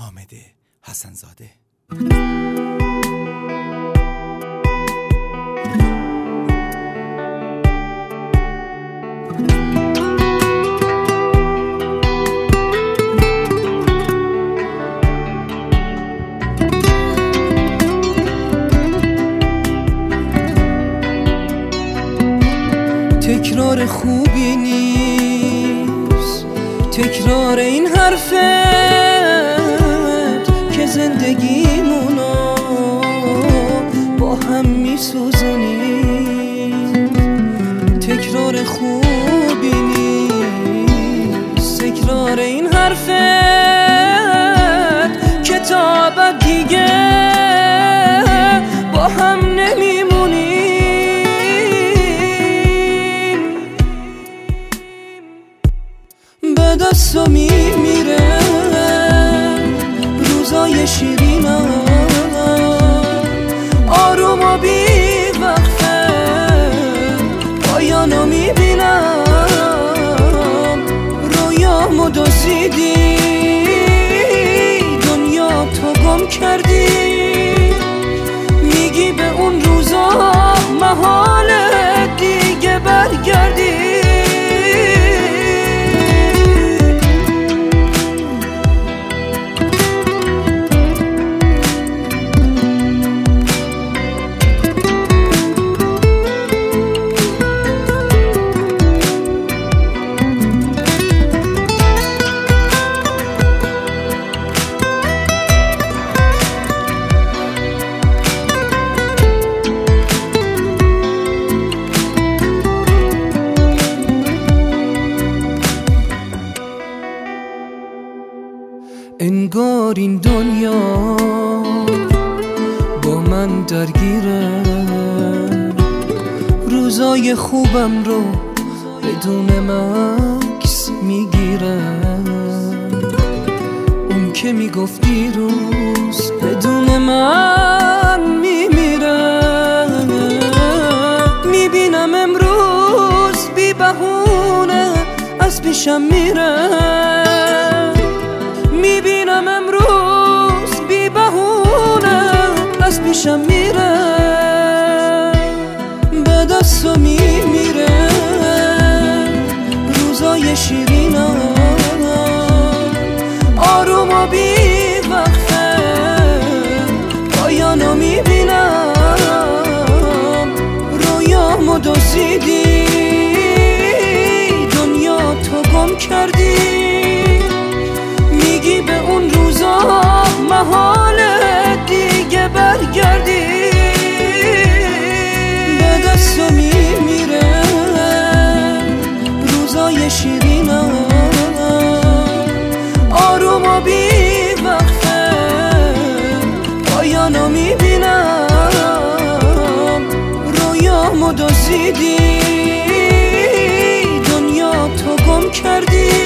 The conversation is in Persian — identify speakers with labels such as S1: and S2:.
S1: حامد حسن‌زاده.
S2: تکرار خوبی نیست، تکرار این حرفت که زندگیمونو با هم میسوزونی. تکرار خوبی نیست، تکرار این حرفت که تا ابد دیگه با هم نمیمونی. به دستو میمیره روزای شیرینم، آروم و بی وقفه پایانو میبینم. رویامو دزدیدی، دنیا تو گم کردی، میگی به اون روزا محاله دیگه برگردی. انگار این دنیا با من درگیره، روزای خوبم رو بدون مکس میگیره. اون که میگفتی روز بدون من میمیره، میبینم امروز بی بهونه از پیشم میره. میبینم امروز بی بهونه از پیشم میره. به دستو میمیره روزای شیرینم، آروم و بی وقفه پایانو میبینم. رویامو دزدیدی، دنیا تو گم کردی، میگی به اون روزا محاله دیگه برگردی. به دستو میمیره روزای شیرینم، آروم و بی وقفه پایانو میبینم. رویامو دزدیدی، دنیا تو گم کردی،